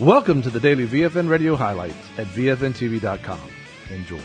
Welcome to the daily VFN radio highlights at VFNTV.com. Enjoy.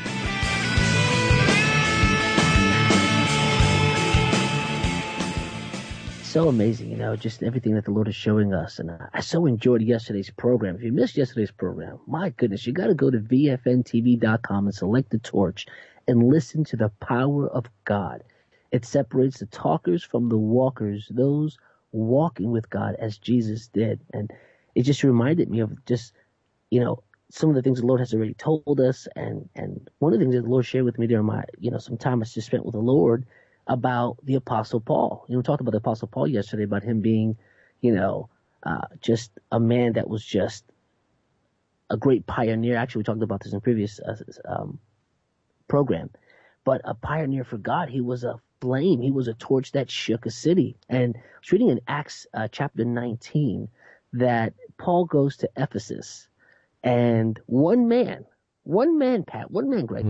So amazing, just everything that the Lord is showing us. And I so enjoyed yesterday's program. If you missed yesterday's program, my goodness, you got to go to VFNTV.com and select the torch and listen to the power of God. It separates the talkers from the walkers, those walking with God as Jesus did. And it just reminded me of just, some of the things the Lord has already told us. And one of the things that the Lord shared with me during my, some time I just spent with the Lord about the Apostle Paul. We talked about the Apostle Paul yesterday, about him being, just a man that was just a great pioneer. Actually, we talked about this in previous program. But a pioneer for God. He was a flame. He was a torch that shook a city. And I was reading in Acts chapter 19 that Paul goes to Ephesus, and one man, Greg,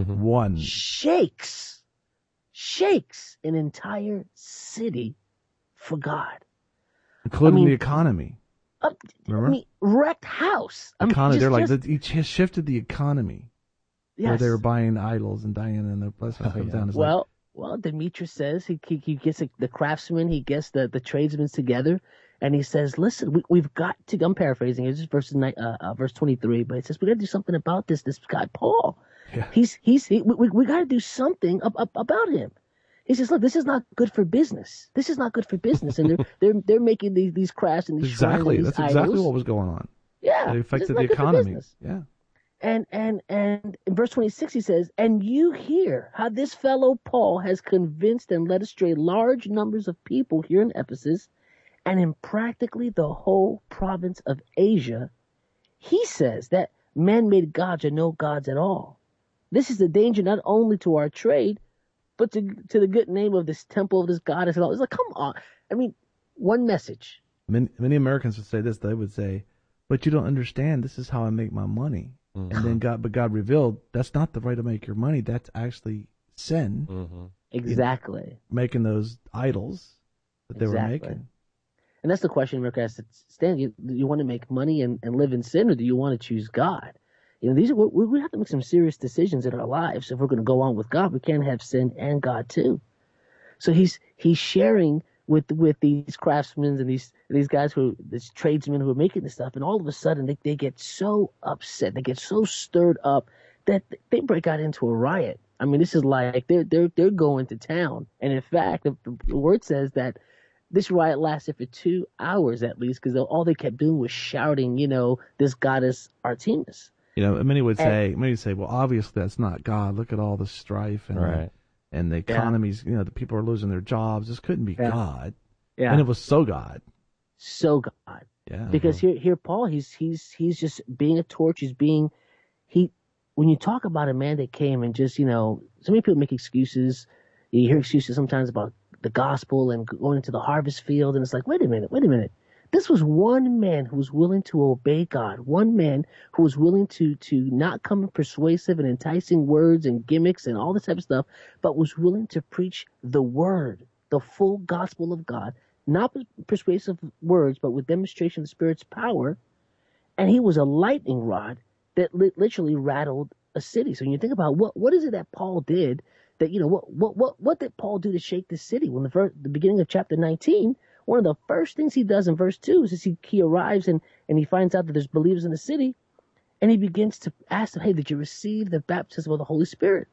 shakes an entire city for God, including the economy. Remember? Wrecked house. He shifted the economy. Yes. Where they were buying idols and dying, and the blessing comes down. Well, Demetrius says he gets the craftsmen, he gets the tradesmen together, and he says, "Listen, we've got to." I'm paraphrasing. It's just verse 23, but it says we got to do something about this guy Paul. Yeah. We got to do something about him. He says, "Look, this is not good for business. This is not good for business." And they're making these crafts and these shrines and these That's idols. Exactly what was going on. Yeah, it affected the economy. Yeah. And in verse 26 he says, "And you hear how this fellow Paul has convinced and led astray large numbers of people here in Ephesus, and in practically the whole province of Asia. He says that man-made gods are no gods at all. This is a danger not only to our trade, but to the good name of this temple of this goddess and all." It's like, come on. I mean, one message. Many Americans would say this. They would say, "But you don't understand. This is how I make my money." Mm-hmm. And then God revealed that's not the way to make your money. That's actually sin. Mm-hmm. Exactly. Making those idols that they were making. And that's the question America has to stand. Do you want to make money and live in sin, or do you want to choose God? We have to make some serious decisions in our lives. If we're going to go on with God, we can't have sin and God too. So he's sharing with these craftsmen and these guys these tradesmen who are making this stuff, and all of a sudden they get so upset, they get so stirred up that they break out into a riot. I mean, this is like they're going to town. And in fact, the word says that this riot lasted for 2 hours at least, because all they kept doing was shouting, this goddess Artemis. Many would say, well, obviously that's not God. Look at all the strife and the economies. The people are losing their jobs. This couldn't be God. Yeah. And it was so God. So God. Yeah. Because here Paul, he's just being a torch. When you talk about a man that came and just, so many people make excuses. You hear excuses sometimes about the gospel and going into the harvest field, and it's like, wait a minute. This was one man who was willing to obey God, one man who was willing to not come in persuasive and enticing words and gimmicks and all this type of stuff, but was willing to preach the word, the full gospel of God, not persuasive words, but with demonstration of the Spirit's power. And he was a lightning rod that literally rattled a city. So when you think about what is it that Paul did, that what did Paul do to shake this city? When the beginning of chapter 19, one of the first things he does in verse 2 is he arrives and he finds out that there's believers in the city, and he begins to ask them, "Hey, did you receive the baptism of the Holy Spirit?"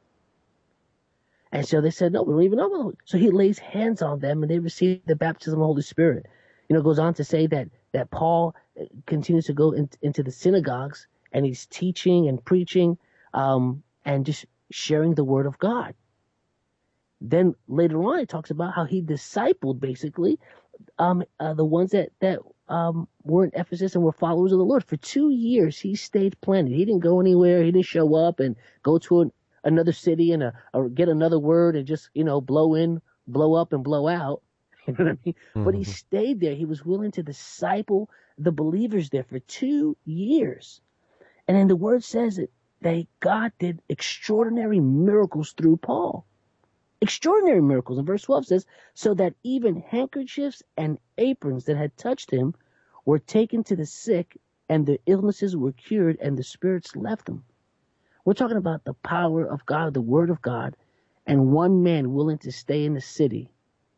And so they said, "No, we don't even know about the Holy." So he lays hands on them, and they receive the baptism of the Holy Spirit. Goes on to say that Paul continues to go into the synagogues, and he's teaching and preaching, and just sharing the word of God. Then later on, it talks about how he discipled basically the ones that were in Ephesus and were followers of the Lord. For 2 years, he stayed planted. He didn't go anywhere. He didn't show up and go to another city and or get another word and just blow in, blow up, and blow out. You know what I mean? Mm-hmm. But he stayed there. He was willing to disciple the believers there for 2 years. And then the word says that God did extraordinary miracles through Paul. Extraordinary miracles. And verse 12 says, "So that even handkerchiefs and aprons that had touched him were taken to the sick, and the illnesses were cured, and the spirits left them. We're talking about the power of God, the Word of God, and one man willing to stay in the city.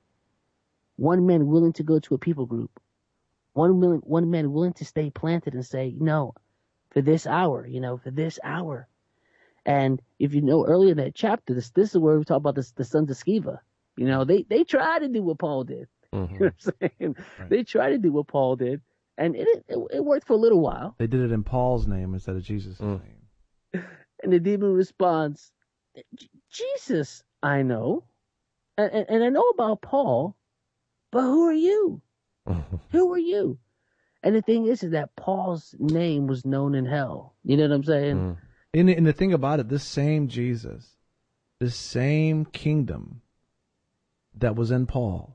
One man willing to go to a people group. One man willing to stay planted and say, no, for this hour, for this hour. And if you know earlier in that chapter, this is where we talk about the sons of Sceva. They tried to do what Paul did. Mm-hmm. You know what I'm saying? Right. They tried to do what Paul did, and it worked for a little while. They did it in Paul's name instead of Jesus' name. And the demon responds, Jesus, I know. And I know about Paul, but who are you? Who are you? And the thing is that Paul's name was known in hell. You know what I'm saying? And the thing about it, this same Jesus, this same kingdom that was in Paul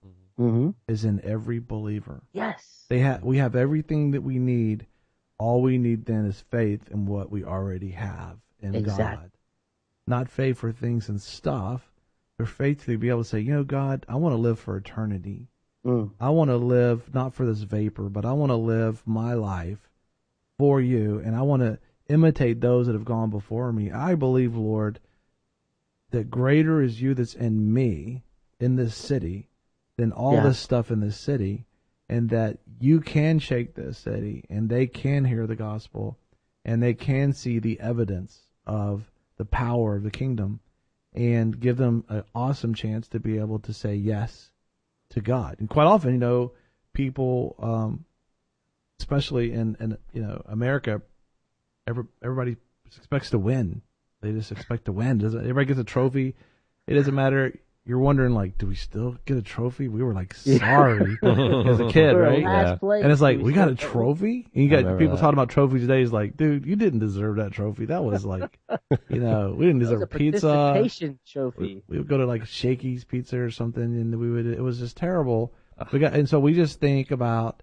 is in every believer. Yes. We have everything that we need. All we need then is faith in what we already have in God. Not faith for things and stuff, but faith to be able to say, God, I want to live for eternity. I want to live not for this vapor, but I want to live my life for you, and I want to imitate those that have gone before me. I believe, Lord, that greater is you that's in me in this city than all this stuff in this city, and that you can shake this city, and they can hear the gospel, and they can see the evidence of the power of the kingdom, and give them an awesome chance to be able to say yes to God. And quite often, people, especially in America, everybody expects to win. They just expect to win. Everybody gets a trophy. It doesn't matter. You're wondering, do we still get a trophy? We were sorry as a kid, right? Yeah. And it's we got a trophy? And you got people talking about trophies today. It's dude, you didn't deserve that trophy. That was we didn't deserve a pizza. Participation trophy. We would go to Shakey's Pizza or something, and it was just terrible. So we just think about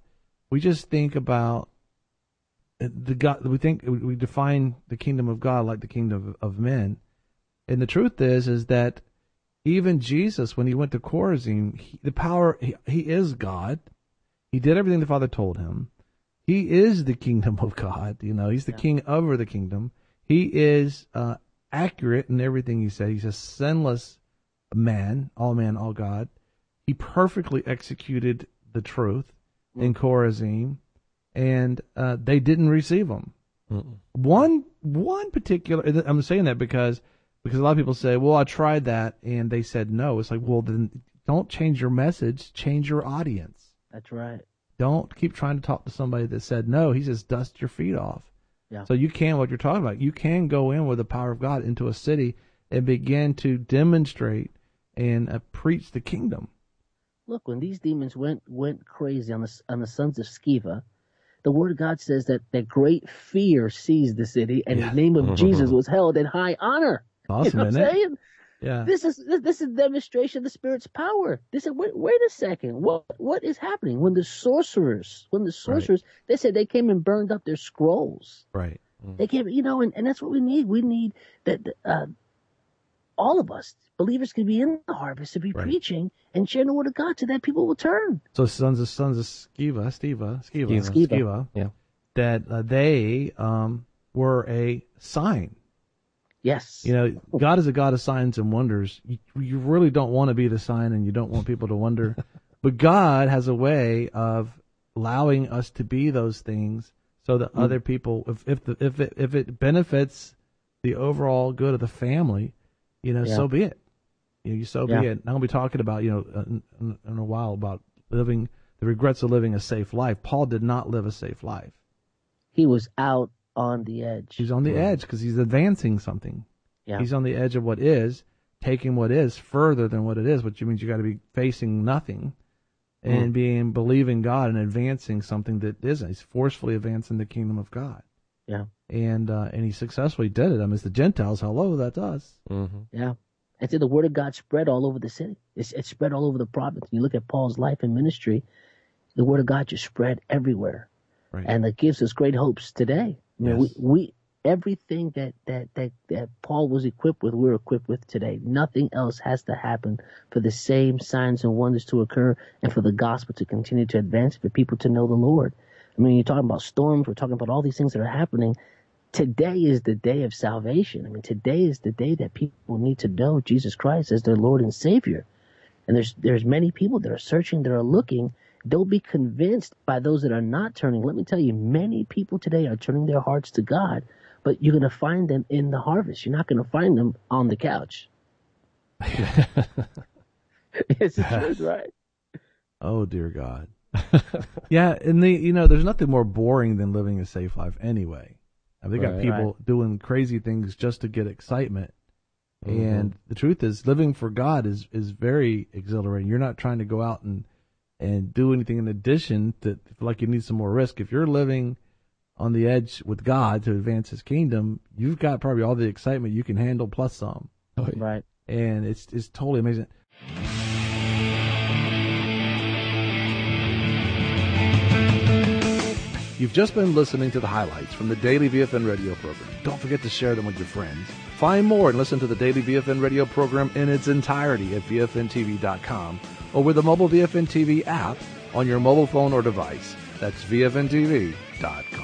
the God. We define the kingdom of God like the kingdom of men. And the truth is that even Jesus, when he went to Chorazin, he is God. He did everything the Father told him. He is the kingdom of God. He's the king over the kingdom. He is accurate in everything he said. He's a sinless man, all God. He perfectly executed the truth in Chorazin, and they didn't receive him. One particular, I'm saying that because a lot of people say, well, I tried that, and they said no. It's well, then don't change your message, change your audience. That's right. Don't keep trying to talk to somebody that said no. He says, dust your feet off. Yeah. So what you're talking about, you can go in with the power of God into a city and begin to demonstrate and preach the kingdom. Look, when these demons went crazy on the sons of Sceva, the Word of God says that great fear seized the city, and the name of Jesus was held in high honor. Awesome, you know what I'm saying? Yeah. This is demonstration of the Spirit's power. They said, wait a second, what is happening? When the sorcerers, they said they came and burned up their scrolls. Right. They came, and that's what we need. We need that all of us believers can be in the harvest to be preaching and sharing the Word of God so that people will turn. So sons of Sceva, yeah, that they were a sign. Yes. God is a God of signs and wonders. You really don't want to be the sign, and you don't want people to wonder. But God has a way of allowing us to be those things so that other people, if it benefits the overall good of the family, so be it. Be it. I'm going to be talking about, in a while about living the regrets of living a safe life. Paul did not live a safe life. He was out on the edge. He's on the edge because he's advancing something. Yeah. He's on the edge of what is, taking what is further than what it is, which means you got to be facing nothing and believing God and advancing something that isn't. He's forcefully advancing the kingdom of God. Yeah. And he successfully did it. I mean, it's the Gentiles. Hello, that's us. Mm-hmm. Yeah. And so the word of God spread all over the city. It spread all over the province. You look at Paul's life and ministry, the word of God just spread everywhere. Right. And it gives us great hopes today. We everything that Paul was equipped with, we're equipped with today. Nothing else has to happen for the same signs and wonders to occur and for the gospel to continue to advance, for people to know the Lord. I mean, you're talking about storms. We're talking about all these things that are happening. Today is the day of salvation. I mean, today is the day that people need to know Jesus Christ as their Lord and Savior. And there's many people that are searching, that are looking. Don't be convinced by those that are not turning. Let me tell you, many people today are turning their hearts to God, but you're going to find them in the harvest. You're not going to find them on the couch. It's the truth, right? Oh, dear God. Yeah, and there's nothing more boring than living a safe life anyway. They got people doing crazy things just to get excitement. Mm-hmm. And the truth is, living for God is very exhilarating. You're not trying to go out and do anything in addition to feel like you need some more risk. If you're living on the edge with God to advance His kingdom, you've got probably all the excitement you can handle plus some. Oh, yeah. Right. And it's totally amazing. You've just been listening to the highlights from the Daily VFN radio program. Don't forget to share them with your friends. Find more and listen to the Daily VFN radio program in its entirety at VFNTV.com or with the mobile VFN TV app on your mobile phone or device. That's VFNTV.com.